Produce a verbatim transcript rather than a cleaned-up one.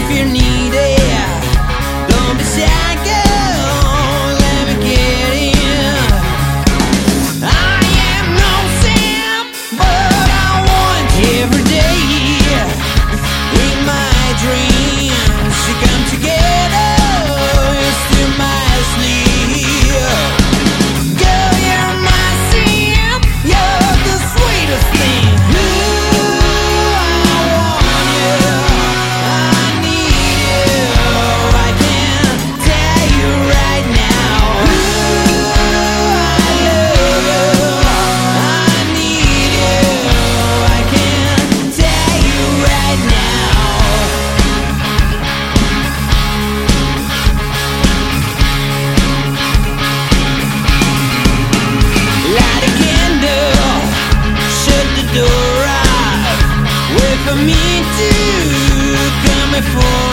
if you need it. Don't be shy, girl, let me get in. I am no simp, but I want every day. In my dreams, you come together, it's still my sleep. Girl, you're my simp, you're the sweetest thing. For me to come before